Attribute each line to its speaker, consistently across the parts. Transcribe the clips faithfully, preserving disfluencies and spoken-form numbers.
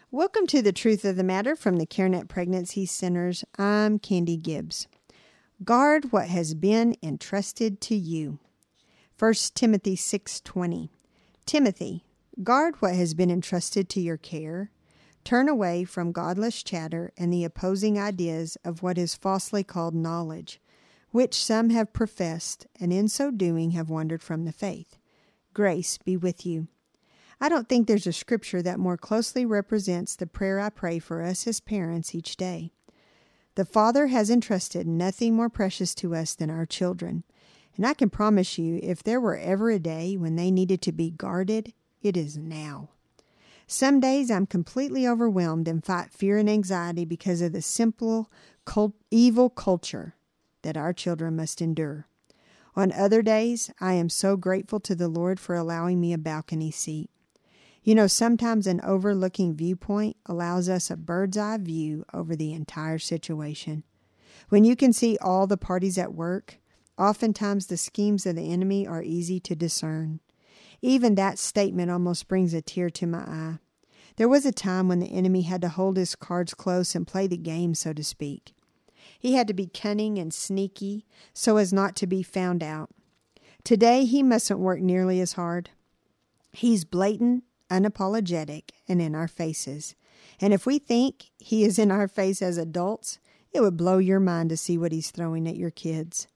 Speaker 1: Welcome to the Truth of the Matter from the CareNet Pregnancy Centers. I'm Candy Gibbs. Guard what has been entrusted to you. First Timothy six twenty. Timothy, guard what has been entrusted to your care. Turn away from godless chatter and the opposing ideas of what is falsely called knowledge, which some have professed, and in so doing have wandered from the faith. Grace be with you. I don't think there's a scripture that more closely represents the prayer I pray for us as parents each day. The Father has entrusted nothing more precious to us than our children, and I can promise you, if there were ever a day when they needed to be guarded, it is now. Some days I'm completely overwhelmed and fight fear and anxiety because of the simple, cult- evil culture that our children must endure. On other days, I am so grateful to the Lord for allowing me a balcony seat. You know, sometimes an overlooking viewpoint allows us a bird's eye view over the entire situation. When you can see all the parties at work, oftentimes the schemes of the enemy are easy to discern. Even that statement almost brings a tear to my eye. There was a time when the enemy had to hold his cards close and play the game, so to speak. He had to be cunning and sneaky so as not to be found out. Today, he mustn't work nearly as hard. He's blatant, unapologetic, and in our faces. And if we think he is in our face as adults, it would blow your mind to see what he's throwing at your kids.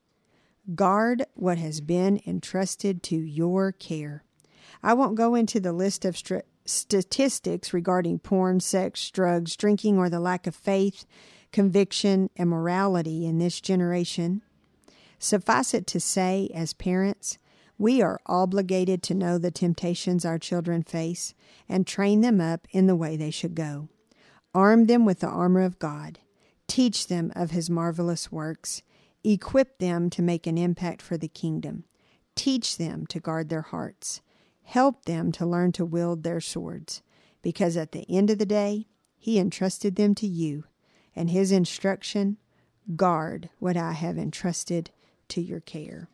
Speaker 1: Guard what has been entrusted to your care. I won't go into the list of str- statistics regarding porn, sex, drugs, drinking, or the lack of faith, conviction, and morality in this generation. Suffice it to say, as parents, we are obligated to know the temptations our children face and train them up in the way they should go. Arm them with the armor of God. Teach them of His marvelous works. Equip them to make an impact for the kingdom. Teach them to guard their hearts. Help them to learn to wield their swords, because at the end of the day, He entrusted them to you, and His instruction, guard what I have entrusted to your care.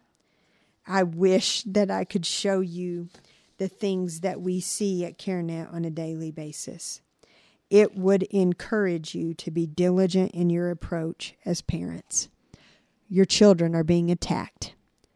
Speaker 1: I wish that I could show you the things that we see at CareNet on a daily basis. It would encourage you to be diligent in your approach as parents. Your children are being attacked.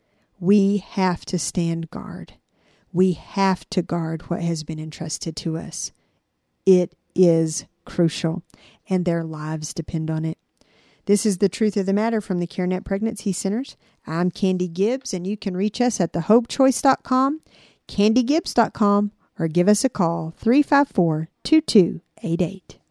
Speaker 1: We have to stand guard. We have to guard what has been entrusted to us. It is crucial, and their lives depend on it. This is the Truth of the Matter from the CareNet Pregnancy Centers. I'm Candy Gibbs, and you can reach us at the hope choice dot com, candy gibbs dot com, or give us a call, three five four, two two eight eight.